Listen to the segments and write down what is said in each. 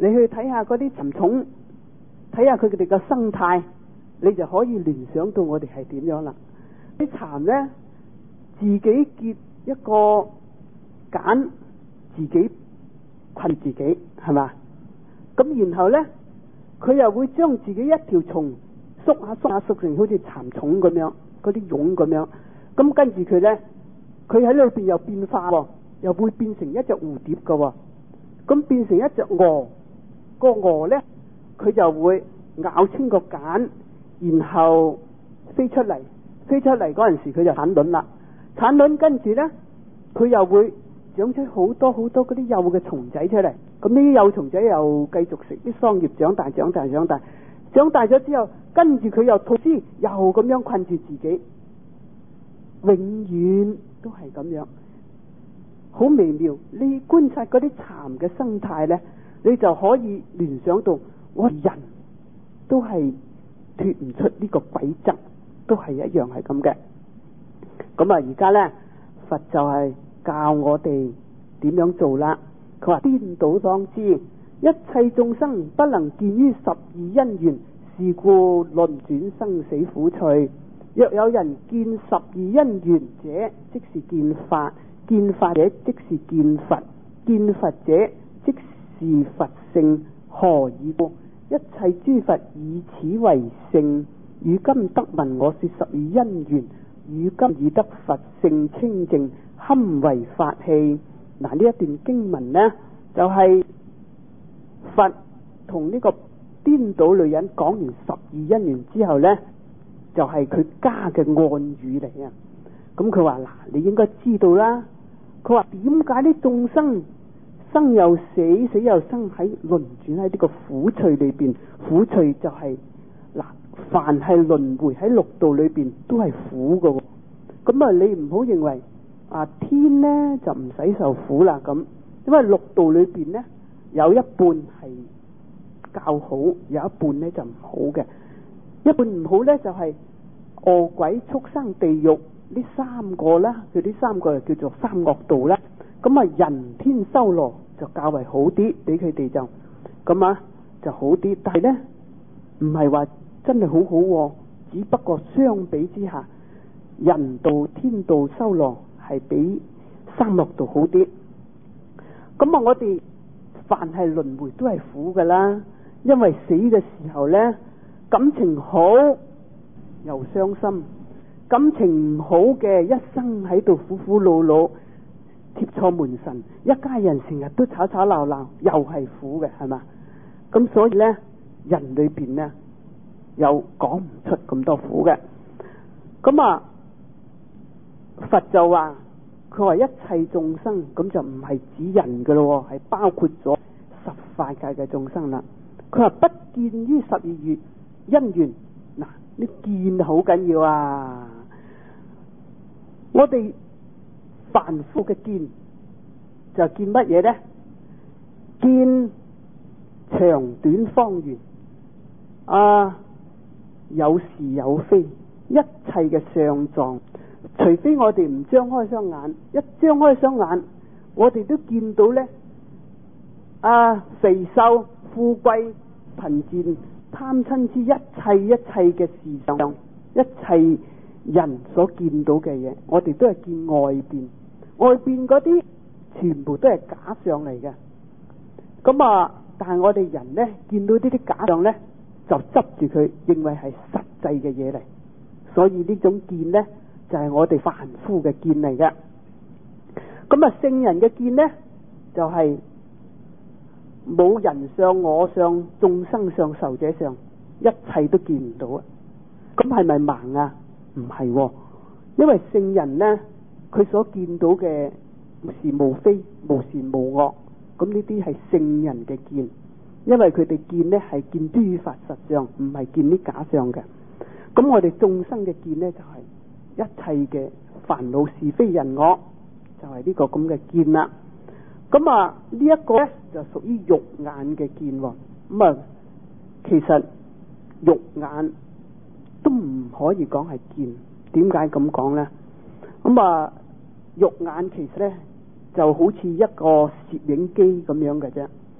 你去睇下嗰啲蠶蟲，睇下佢哋嘅生態，你就可以聯想到我哋係點樣啦。啲蠶呢，自己結一個繭，自己困自己，係嘛？咁然後呢，佢又會將自己一條蟲縮下縮下縮成好似蠶蟲咁樣，嗰啲蛹咁樣。咁跟住佢呢，佢喺裏邊又變化喎，又會變成一隻蝴蝶噶喎。咁變成一隻蛾，個蛾呢，佢就會咬穿個繭，然後飛出嚟。飛出嚟嗰陣時，佢就產卵啦。產卵跟住呢，佢又會長出好多好多嗰啲幼嘅蟲仔出嚟。咁呢啲幼蟲仔又繼續食啲桑葉，長大長大長大，長大咗之後，跟住佢又吐絲，又咁樣困住自己，永遠都係咁樣，好微妙。你觀察嗰啲蠶嘅生態呢，你就可以聯想到我人都係脫唔出呢個規則，都係一樣係咁嘅。咁啊，而家呢，佛就係教我哋點樣做啦。佢話顛倒當知，一切眾生不能見於十二因緣，是故論轉生死苦趣。若有人見十二因緣者，即是見法；見法者，即是見佛；見佛者，即是佛性。何以故？一切諸佛以此為性。如今得聞我說十二因緣，如今已得佛性清淨，堪為法器。嗱，呢一段經文呢，就係佛同呢個顛倒女人講完十二因緣之後呢，就係佢加嘅暗語嚟啊。咁佢話嗱，你應該知道啦。佢話點解啲眾生生又死，死又生，喺輪轉喺呢個苦趣裏邊？苦趣就係嗱，凡係輪迴喺六道裏邊都係苦㗎。咁啊，你唔好認為啊天呢就唔使受苦啦咁，因為六道裏邊呢，有一半係較好，有一半呢就唔好嘅。一半唔好呢，就係餓鬼、畜生、地獄呢三個啦，佢呢三個就叫做三惡道啦。咁啊，人天修羅就較為好啲，俾佢哋就咁啊就好啲。但係呢，唔係話真係好好，只不過相比之下，人道、天道、修羅係比三惡道好啲。咁啊，我哋凡係輪迴都係苦噶啦，因為死嘅時候呢，感情好又傷心，感情唔好嘅一生喺度苦苦惱惱，貼錯門神，一家人成日都吵吵鬧鬧，又係苦嘅，係嘛？咁所以呢，人裏邊呢又講唔出咁多苦嘅。咁啊，佛就話，佢話一切眾生，咁就唔係指人噶咯，係包括咗十法界嘅眾生啦。佢話不見於十二因緣，嗱，呢見好緊要啊！我哋凡夫嘅見就見乜嘢呢？見長短方圓啊，有是有非，一切嘅相狀，除非我哋唔張開雙眼，一張開雙眼，我哋都見到呢啊，肥瘦、富貴、貧賤、貪嗔痴，一切嘅事相，一切人所見到嘅嘢，我哋都係見外邊，外邊嗰啲全部都係假相嚟嘅。咁啊，但係我哋人呢，見到呢啲假相呢，就執住佢，認為係實際嘅嘢嚟。所以呢種見呢，就係我哋凡夫嘅見嚟嘅。咁啊，聖人嘅見呢，就係冇人相、我相、眾生相、壽者相，一切都見唔到啊！咁係咪盲啊？唔係，因為聖人呢，佢所見到嘅無是無非、無善無惡，咁呢啲係聖人嘅見，因為佢哋見呢係見諸法實相，唔係見啲假相嘅。咁我哋眾生嘅見呢，就係一切嘅煩惱是非人我，就係呢個咁嘅見啦。咁啊，呢一個呢，就屬於肉眼嘅見。咁啊，其實肉眼都唔可以講係見。點解咁講呢？咁啊，肉眼其實呢，就好似一個攝影機咁樣嘅啫。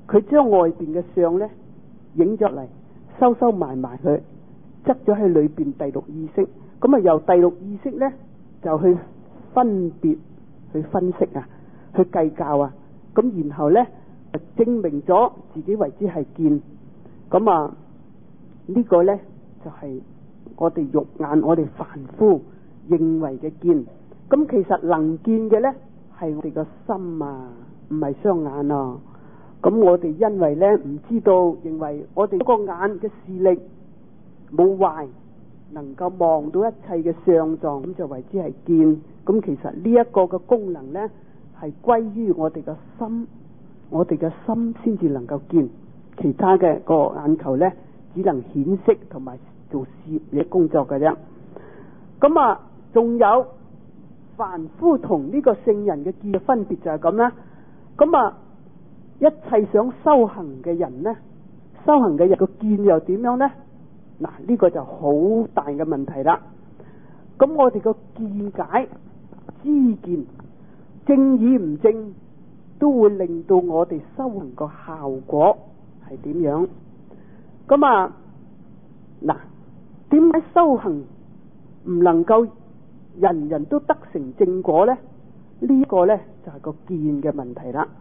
佢將外邊嘅相咧影咗嚟，收收埋埋佢，執咗喺裏邊第六意識。咁啊，由第六意識咧就去分別、去分析啊，去計較啊。咁然後咧就證明咗自己為之係見。咁啊，呢個咧就係我哋肉眼、我哋凡夫認為嘅見。咁其實能見嘅咧係我哋個心啊，唔係雙眼啊。咁我哋因為咧唔知道，認為我哋嗰個眼嘅視力冇壞，能夠望到一切嘅相狀，咁就為之係見。咁其實呢一個嘅功能咧係歸於我哋嘅心，我哋嘅心先至能夠見，其他嘅個眼球咧只能顯色同埋做事業嘅工作嘅啫。咁啊，仲有凡夫同呢個聖人嘅見嘅分別就係咁啦。咁啊，一切想修行嘅人呢，修行嘅人個見又點樣呢？嗱，呢個就好大嘅問題啦。咁我哋個見解、知見正與唔正，都會令到我哋修行個效果係點樣？咁啊，嗱，點解修行唔能夠人人都得成正果呢？呢個呢就係個見嘅問題啦。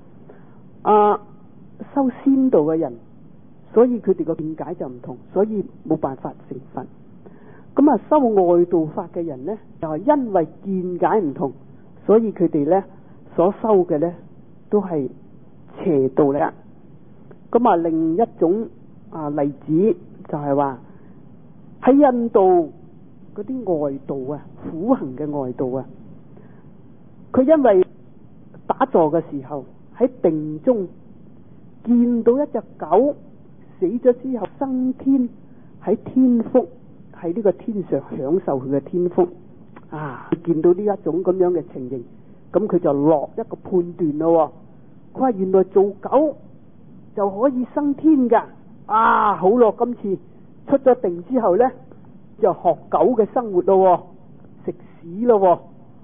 修仙道嘅人，所以佢哋個見解就唔同，所以冇辦法成佛。咁啊，修外道法嘅人呢，就係因為見解唔同，所以佢哋呢所修嘅呢都係邪道嚟啊。咁啊，另一種例子就係話喺印度嗰啲外道啊，苦行嘅外道啊，佢因為打坐嘅時候喺定中見到一隻狗死咗之後升天，喺天福，喺呢個天上享受佢嘅天福啊！見到呢一種咁樣嘅情形，咁佢就落一個判斷咯。佢話原來做狗就可以升天噶啊！好咯，今次出咗定之後呢，就學狗嘅生活咯，食屎咯，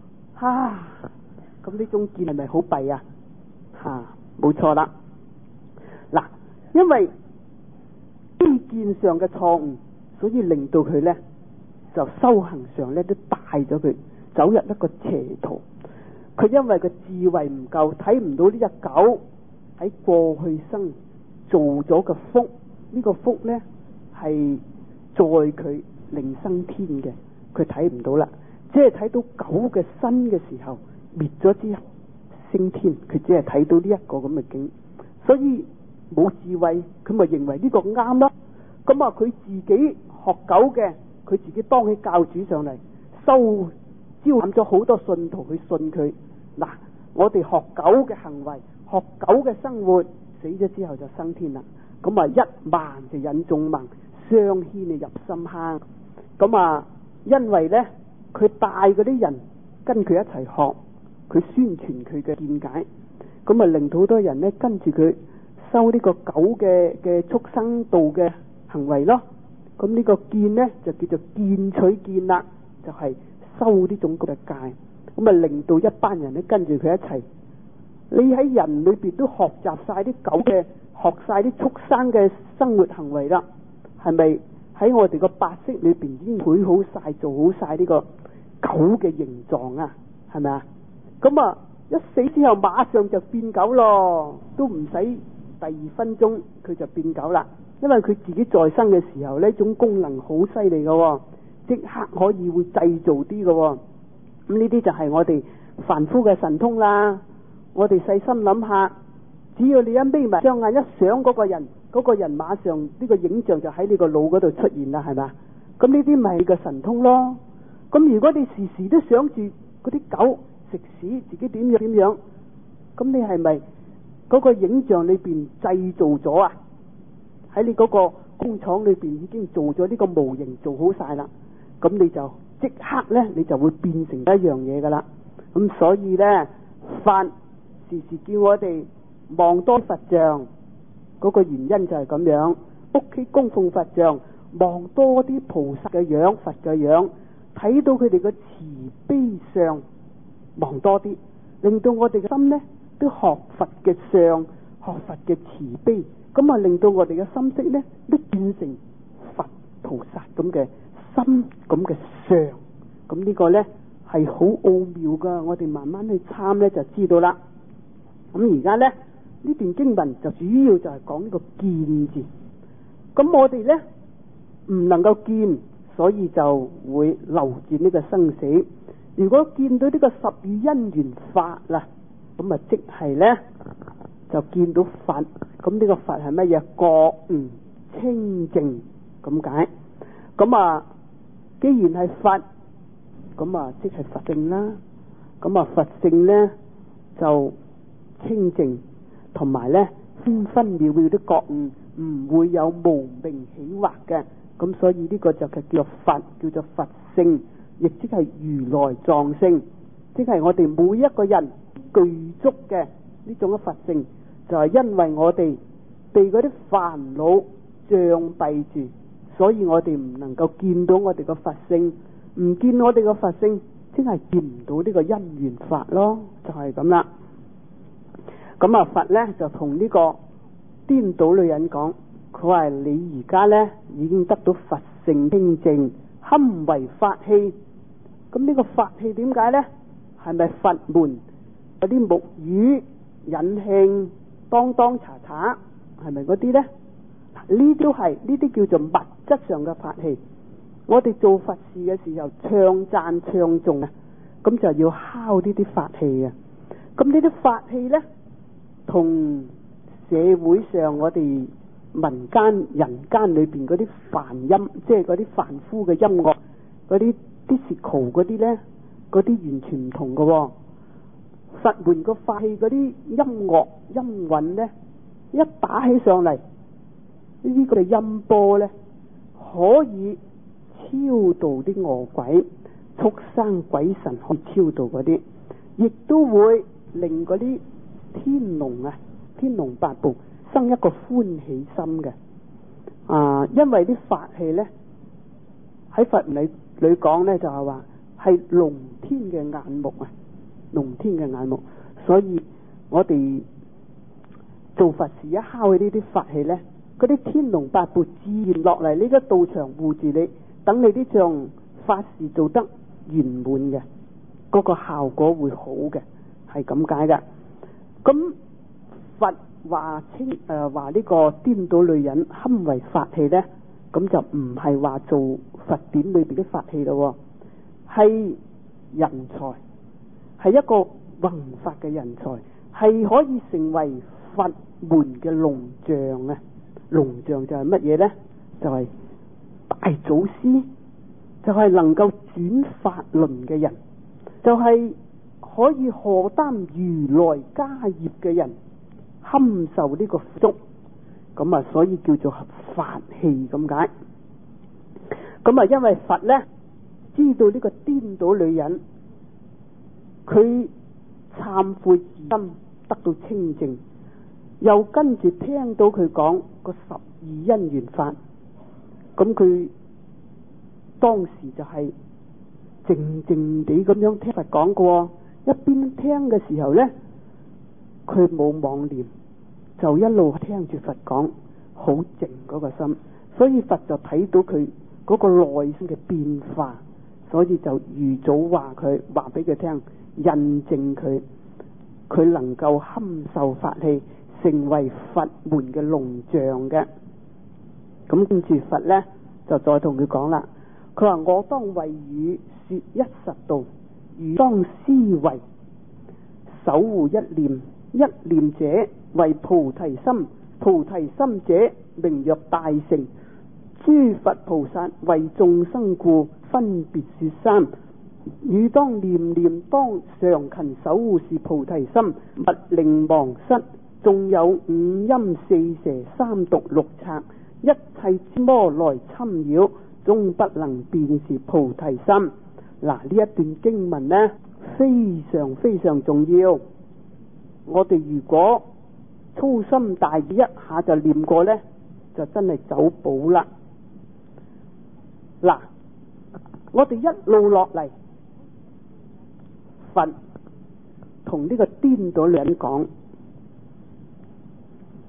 咁呢種見係咪好弊啊？冇錯啦。嗱，因為知見上嘅錯誤，所以令到佢呢就修行上呢都帶咗佢走入一個邪途。佢因為個智慧唔夠，睇唔到呢隻狗喺過去生做咗個福，呢個福呢係載佢令生天嘅，佢睇唔到啦。即係睇到狗嘅身嘅時候滅咗之後升天，佢只係睇到呢一個咁嘅景，所以冇智慧，佢咪認為呢個啱咯。咁啊，佢自己學狗嘅，佢自己當起教主上嚟，招攬咗好多信徒去信佢。嗱，我哋學狗嘅行為，學狗嘅生活，死咗之後就升天啦。咁啊，一盲就引眾盲，雙牽入深坑。咁啊，因為呢，佢帶嗰啲人跟佢一齊學，佢宣傳佢嘅見解，咁啊令到好多人呢跟住佢修呢個狗嘅畜生道嘅行為咯。咁呢個見呢就叫做見取見啦，就係修呢種嘅戒。咁啊令到一班人呢跟住佢一齊，你喺人裏邊都學習晒啲狗嘅，學晒啲畜生嘅生活行為啦，係咪喺我哋個白色裏邊已經繪好晒、做好晒呢個狗嘅形狀啊？係咪啊？咁啊一死之後馬上就變狗咯，都唔使第二分鐘佢就變狗啦。因為佢自己在生嘅時候呢種功能好犀利嘅，即刻可以會製造啲嘅。咁呢啲就係我哋凡夫嘅神通啦。我哋細心諗下，只要你一眯埋雙眼一想嗰個人，嗰個人馬上呢個影像就喺你個腦嗰度出現啦，係嘛？咁呢啲咪個神通咯。咁如果你時時都想住嗰啲狗食屎，自己點樣，咁你係咪嗰個影像裏邊製造咗啊？喺你嗰個工廠裏邊已經做咗呢個模型，做好晒啦，咁你就即刻呢，你就會變成一樣嘢噶啦。咁所以呢，佛時時叫我哋望多佛像，嗰個原因就係咁樣。屋企供奉佛像，望多啲菩薩嘅樣、佛嘅樣，睇到佢哋嘅慈悲相，望多啲，令到我哋嘅心呢都學佛嘅相， 學佛嘅慈悲，咁啊令到我哋嘅心識咧都變成佛菩薩咁嘅心咁嘅相。咁呢個咧係好奧妙噶，我哋慢慢去參咧就知道啦。咁而家咧呢段經文就主要就係講呢個見字。咁我哋咧唔能夠見，所以就會流轉呢個生死。如果見到呢個十二因緣法啦，咁啊即係咧就見到佛。咁呢個佛係乜嘢？覺悟清淨咁解。咁啊既然係佛，咁啊即係佛性啦。咁啊佛性咧就清淨，同埋咧分分秒秒的覺悟，唔會有無明起惑嘅。咁所以呢個就係叫做佛，叫做佛性，亦即係如來藏性，即係我哋每一個人具足嘅呢種嘅佛性，就係因為我哋被嗰啲煩惱障蔽住，所以我哋唔能夠見到我哋嘅佛性。唔見我哋嘅佛性，即係見唔到呢個因緣法咯，就係咁啦。咁啊佛咧就同呢個顛倒女人講，佢話你而家咧已經得到佛性清淨，堪為法器。咁呢個法器點解咧？係咪佛門嗰啲木魚引磬當當查查，係咪嗰啲咧？呢啲都係，呢啲叫做物質上嘅法器。我哋做佛事嘅時候唱讚唱頌啊，咁就要敲呢啲法器啊。咁呢啲法器咧，同社會上我哋民間人間裏邊嗰啲梵音，即係嗰啲凡夫嘅音樂，嗰啲 disco 嗰啲咧，嗰啲完全唔同嘅。佛門個法器嗰啲音樂音韻咧，一打起上嚟，呢啲個音波咧，可以超度啲餓鬼、畜生、鬼神，可以超度嗰啲，亦都會令嗰啲天龍啊、天龍八部生一個歡喜心嘅。因為啲法器咧喺佛理裏講咧，就係話係龍天嘅眼目啊，龍天嘅眼目，所以我哋做佛事一敲起呢啲法器咧，嗰啲天龍八部自然落嚟呢個道場護住你，等你啲像法事做得圓滿嘅，嗰個效果會好嘅，係咁解噶。咁佛話話呢個顛倒女人堪為法器咧，咁就唔係話做佛典裏邊啲法器咯，係人才，係一個弘法嘅人才，係可以成為佛門嘅龍象啊！龍象就係乜嘢咧？就係大祖師，就係能夠轉法輪嘅人，就係可以荷擔如來家業嘅人，堪受呢個福。咁啊，所以叫做法器咁解。咁啊，因為佛咧知道呢個顛倒女人，佢懺悔自心得到清淨，又跟住聽到佢講個十二因緣法，咁佢當時就係靜靜地咁樣聽佛講過，一邊聽嘅時候咧，佢冇妄念，就一路聽住佛講，好靜嗰個心，所以佛就睇到佢嗰個內心嘅變化，所以就預早話俾佢聽，印證佢能夠堪受法器，成為佛門嘅龍象嘅。咁跟住佛呢，就再同佢講啦，佢話我當為汝說一實道，汝當思維，守護一念，一念者為菩提心，菩提心者名曰大乘。諸佛菩薩為眾生故，分別說三。汝當念念當常勤守護是菩提心，勿令忘失。仲有五陰四蛇三毒六賊，一切之魔來侵擾，終不能辨是菩提心。嗱，呢一段經文呢，非常非常重要。我哋如果粗心大意，一下就念過呢，就真係走寶啦。嗱，我哋一路落嚟，佛同呢個顛倒女人講，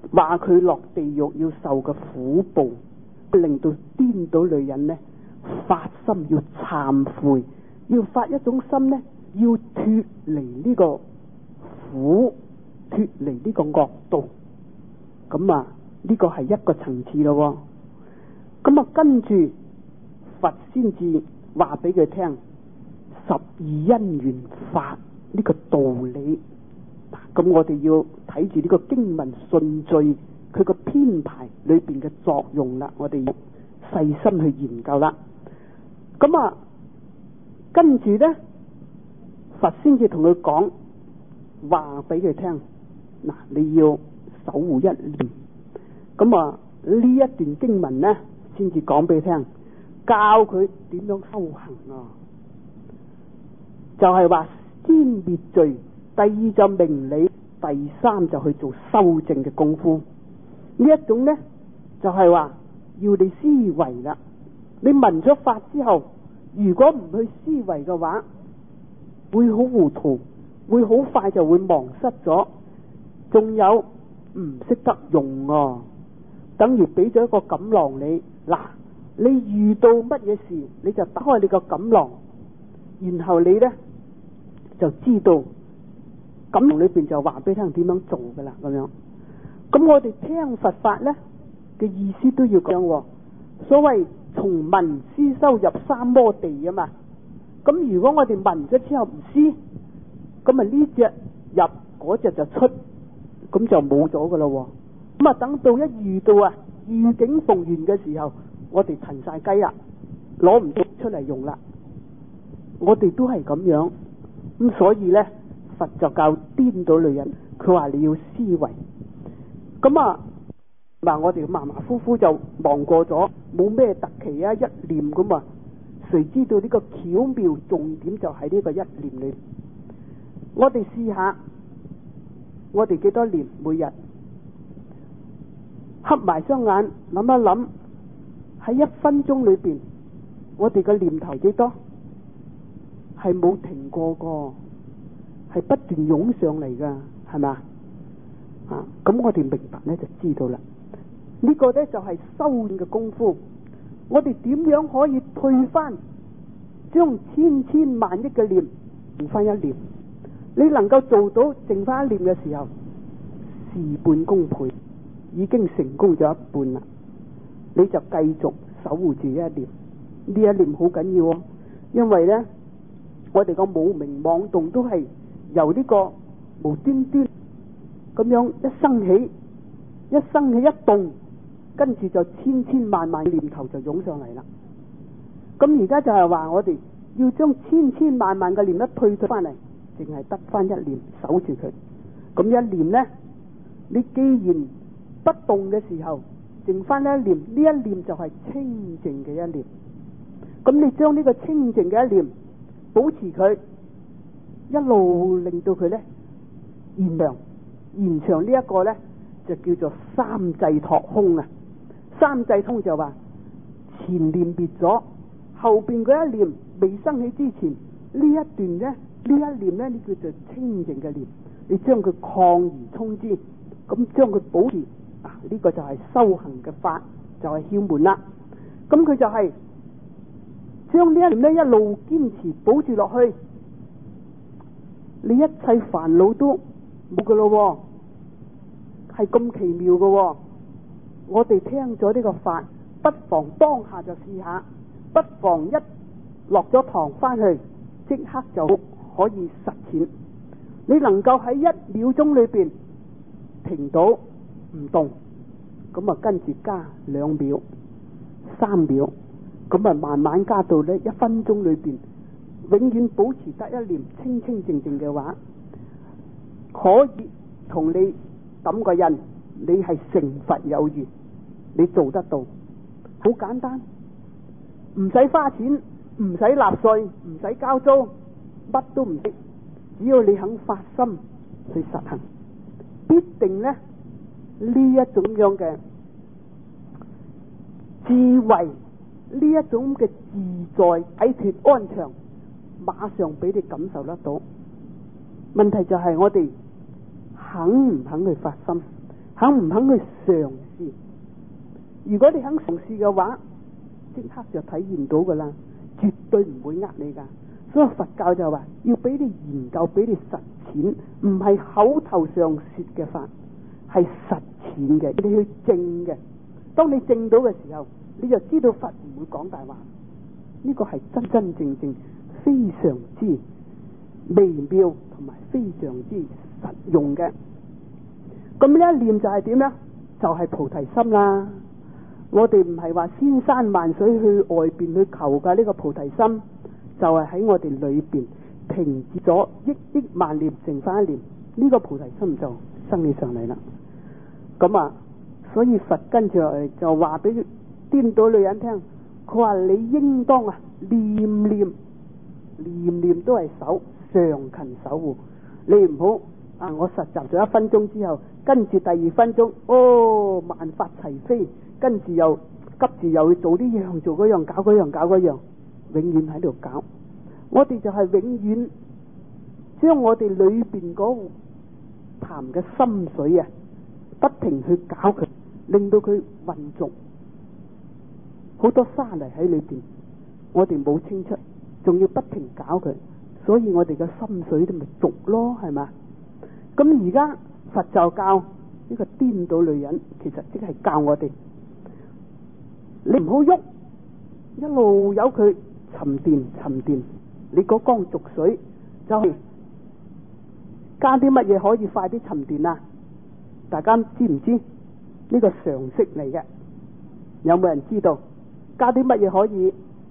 話佢落地獄要受嘅苦報，令到顛倒女人呢發心要懺悔，要發一種心呢，要脫離呢個苦，脫離呢個惡道。咁啊，呢個係一個層次咯。咁啊，跟住佛先至話俾佢聽十二因緣法呢個道理。咁我哋要睇住呢個經文順序，佢個編排裏邊嘅作用啦，我哋要細心去研究啦。咁啊，跟住呢，佛先至同佢講話俾佢聽，嗱，你要守護一念。咁啊，呢一段經文呢，先至講俾佢聽，教佢點樣修行啊。就係話先滅罪，第二就明理，第三就去做修正嘅功夫。呢一種呢，就係話要你思維啦。你聞咗法之後，如果唔去思維嘅話，會好糊塗，會好快就會忘失咗。仲有唔識得用啊，等於俾咗一個錦囊你，嗱，你遇到乜嘢事你就打開你個錦囊，然後你呢就知道錦囊裏邊就話俾你聽點樣做噶啦，咁樣。咁我哋聽佛法呢嘅意思都要講喎，所謂從聞思修入三摩地啊嘛。咁如果我哋聞咗之後唔思，咁啊呢隻入嗰隻就出，咁就冇咗噶咯。咁啊等到一遇到啊遇境逢緣嘅時候，我哋騰晒雞啦，攞唔到出嚟用啦。我哋都係咁樣，咁所以呢，佛就教顛倒女人，佢話你要思維。咁啊，嗱，我哋馬馬虎虎就忘過咗，冇咩特期啊，一念咁啊，誰知道呢個巧妙重點就喺呢個一念裏。我哋試下，我哋幾多念每日？合埋雙眼諗一諗，喺1分鐘裏邊，我哋嘅念頭幾多？係冇停過個，係不斷湧上嚟噶，係嘛？咁我哋明白呢就知道啦。呢個呢就係修煉嘅功夫。我哋點樣可以退翻，將千千萬億嘅念剩翻一念？你能夠做到剩翻一念嘅時候，事半功倍，已經成功咗一半啦。你就繼續守護住一念，呢一念好緊要哦。因為呢，我哋個無明妄動都係由呢個無端端咁樣一生起一動，跟住就千千萬萬念頭就湧上嚟啦。咁而家就係話我哋要將千千萬萬嘅念一退翻嚟，淨係得翻一念守住佢。咁一念呢，你既然不動嘅時候，剩翻一念，呢一念就係清淨嘅一念。咁你將呢個清淨嘅一念保持佢，一路令到佢呢延長呢一個呢，就叫做三際托空啊。三際通就話前念滅咗，後邊嗰一念未生起之前，呢一段呢，呢一念呢，你叫做清淨嘅念，你將佢擴而充之，咁將佢保持啊，呢個就係修行嘅法，就係竅門啦。咁佢就係將呢一念呢一路堅持保住落去，你一切煩惱都冇噶咯，係咁奇妙噶。我哋聽咗呢個法，不妨當下就試下，不妨一落咗堂翻去，即刻就可以實踐。你能夠喺1秒鐘裏邊停到唔動，咁啊跟住加2秒、3秒，咁啊慢慢加到呢1分鐘裏邊，永遠保持得一念清清靜靜嘅話，可以同你揼個印，你係成佛有餘，你做得到，好簡單，唔使花錢，唔使納稅，唔使交租，乜都唔使，只要你肯發心去實行，必定呢一種樣嘅智慧，呢一種嘅自在解脫安詳，馬上俾你感受得到。問題就係我哋肯唔肯去發心， 肯唔肯去嘗試？如果你肯嘗試嘅話，即刻就體驗到噶啦，絕對唔會呃你噶。所以佛教就話要俾你研究，俾你實踐，唔係口頭上說嘅法，係實踐嘅，你去證嘅。當你證到嘅時候，你就知道佛唔會講大話。呢個係真真正正非常之微妙同埋非常之實用嘅。咁呢一念就係點呢？就係菩提心啦。我哋唔係話千山萬水去外邊去求嘅，呢個菩提心就係喺我哋裏邊停止咗億億萬念，剩翻一念，呢個菩提心就生起上嚟啦。咁啊，所以佛跟住落嚟就話俾顛倒女人聽，佢話你應當啊念念都係守，常勤守護。你唔好啊，我實習咗1分鐘之後，跟住第2分鐘萬法齊飛，跟住又急住又去做呢樣做嗰樣，搞嗰樣搞嗰樣，永遠喺度搞。我哋就係永遠將我哋裏邊嗰潭嘅心水啊，不停去搞佢，令到佢混濁，好多沙泥喺裏邊，我哋冇清出，仲要不停搞佢，所以我哋嘅心水都咪濁咯，係嘛？咁而家佛就教呢個顛倒女人，其實即係教我哋，你唔好喐，一路由佢沉澱，你嗰缸濁水就係加啲乜嘢可以快啲沉澱啊？大家知唔知？呢個常識嚟嘅，有冇人知道？加啲乜嘢可以？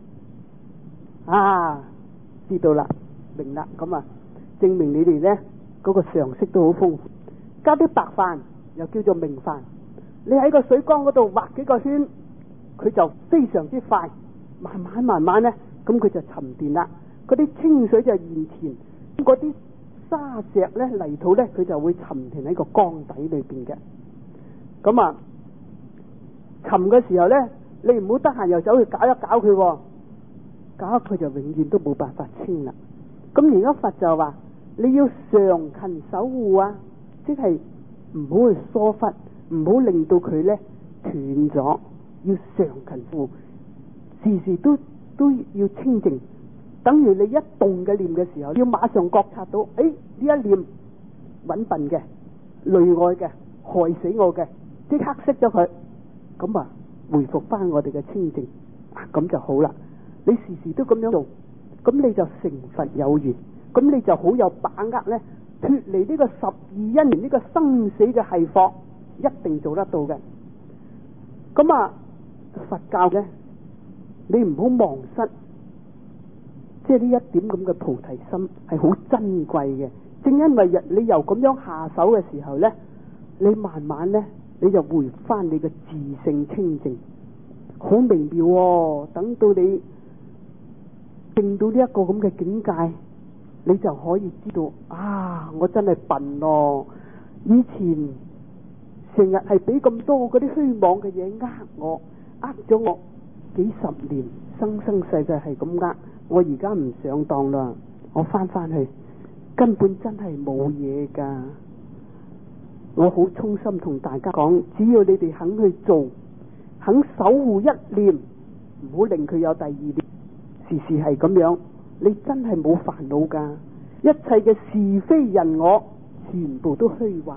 知道啦，明啦，咁啊，證明你哋呢嗰個常識都好豐富。加啲白飯又叫做明飯，你喺個水缸嗰度畫幾個圈，佢就非常之快，慢慢呢，咁佢就沉澱啦。嗰啲清水就現前，嗰啲沙石呢、泥土呢，佢就會沉澱喺個缸底裏邊嘅。咁啊，沉嘅時候呢，你唔好得閒又走去搞一搞佢，搞佢就永遠都冇辦法清啦。咁而家佛就話你要常勤守護啊，即係唔好去疏忽，唔好令到佢呢斷咗，要常勤護，時時都要清淨。等於你一動嘅念嘅時候，要馬上覺察到，呢一念揾笨嘅、累愛嘅、害死我嘅，即刻熄咗佢，咁啊回復翻我哋嘅清淨，咁就好啦。你時時都咁樣做，咁你就成佛有緣，咁你就好有把握呢，脫離呢個12因緣呢個生死嘅繫縛，一定做得到嘅。咁啊，佛教嘅你唔好忘失，即係呢一點咁嘅菩提心係好珍貴嘅。正因為你由咁樣下手嘅時候呢，你慢慢呢，你就回翻你嘅自性清淨，好微妙喎。等到你證到呢一個咁嘅境界，你就可以知道我真係笨咯。以前成日係俾咁多嗰啲虛妄嘅嘢呃咗我幾十年，生生世世係咁呃。我而家唔上當啦，我翻去根本真係冇嘢噶。我好衷心同大家講，只要你哋肯去做，肯守護一念，唔好令佢有第二念，時時係咁樣，你真係冇煩惱噶。一切嘅是非人我，全部都虛幻。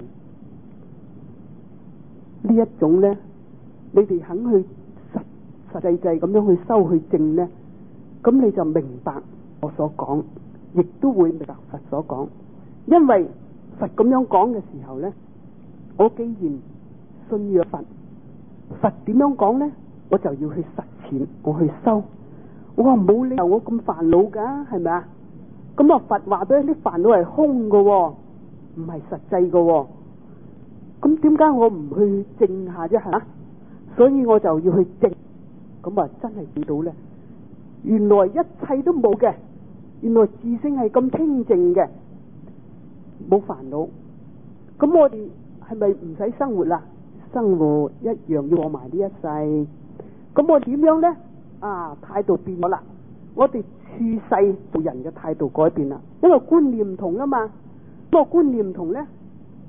呢一種呢，你哋肯去實際咁樣去修去證呢，咁你就明白我所講，亦都會明白佛所講。因為佛咁樣講嘅時候呢，我既然信仰佛，佛點樣講呢，我就要去實踐，我去修。我話冇理由我咁煩惱噶，係咪啊？咁啊，佛話俾啲煩惱係空噶，唔係實際噶。咁點解我唔去證下啫？係嘛？所以我就要去證。咁啊，真係見到呢，原來一切都冇嘅，原來自性係咁清淨嘅，冇煩惱。咁我哋係咪唔使生活啦？生活一樣要過埋呢一世。咁我點樣呢？態度變咗啦，我哋處世做人嘅態度改變啦，因為觀念唔同啊嘛。不過觀念唔同呢，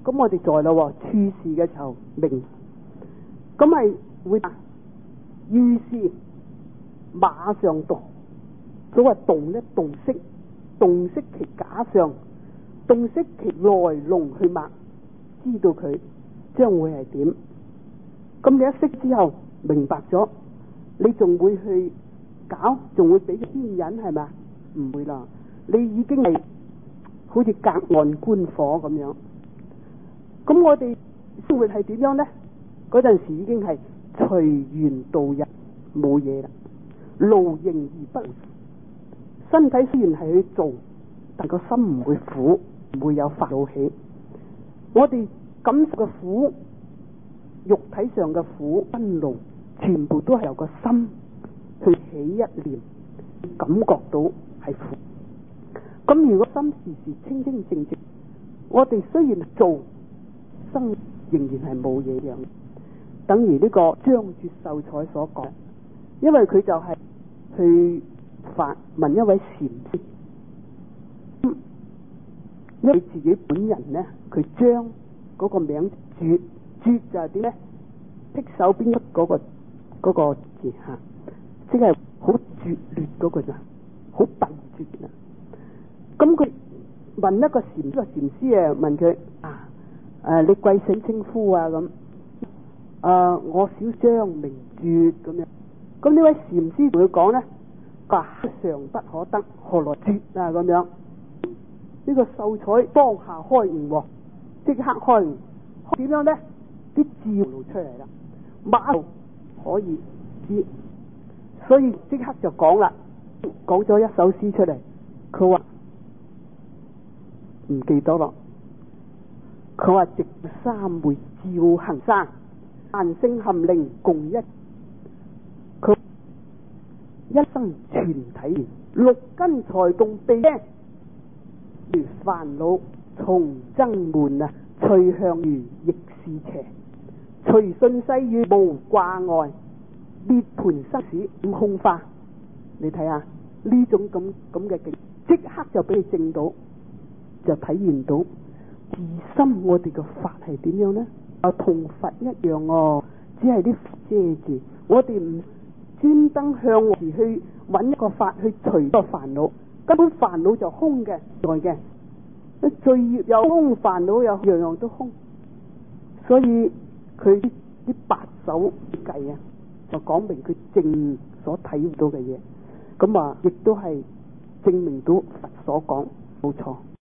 咁我哋在咯處事嘅時候明，咁係會於是馬上動，所謂動咧，洞悉其假相，洞悉其來龍去脈，知道佢將會係點。咁你一識之後明白咗，你仲會去搞，仲會俾佢牽引係咪？唔會啦，你已經係好似隔岸觀火咁樣。咁我哋生活係點樣呢？嗰陣時已經係隨緣度日，冇嘢啦，勞形而不身體雖然係去做，但個心唔會苦，唔會有煩惱起。我哋感受嘅苦，肉體上嘅苦辛勞，全部都係由個心去起一念，感覺到係苦。咁如果心時時清清靜靜，我哋雖然做生仍然係冇嘢樣，等於呢個張絕秀才所講，因為佢就係去問一位禪師，因為自己本人呢，佢將嗰個名絕就係點呢？剔手邊嗰個字吓，即係好絕劣嗰個咋，好笨拙啊！咁佢問一個禪師啊，問佢你貴姓稱呼啊？咁我小張名絕咁樣。咁呢位禪師同佢講咧，常不可得，何來絕啊？咁樣呢個秀才當下開悟，即刻開悟，點樣咧？啲智露出嚟啦，馬上可以知，所以即刻就講啦，講咗一首詩出嚟。佢話唔記得咯。佢話直三昧照行山，萬聲含靈共一。佢一生全體六根才動地聽，如煩惱從增悶啊，隨向如逆是邪，隨順世遇無掛礙，涅槃生死五空花。你睇下呢種咁嘅境，即刻就俾你證到，就體驗到自心我哋嘅法係點樣呢？同佛一樣哦，只係啲遮住，我哋唔專登向而去揾一個法去除個煩惱，根本煩惱就空嘅在嘅，罪業有空，煩惱有樣樣都空。所以佢啲八首計啊，就講明佢正所體會到嘅嘢，咁亦都係證明到佛所講冇錯。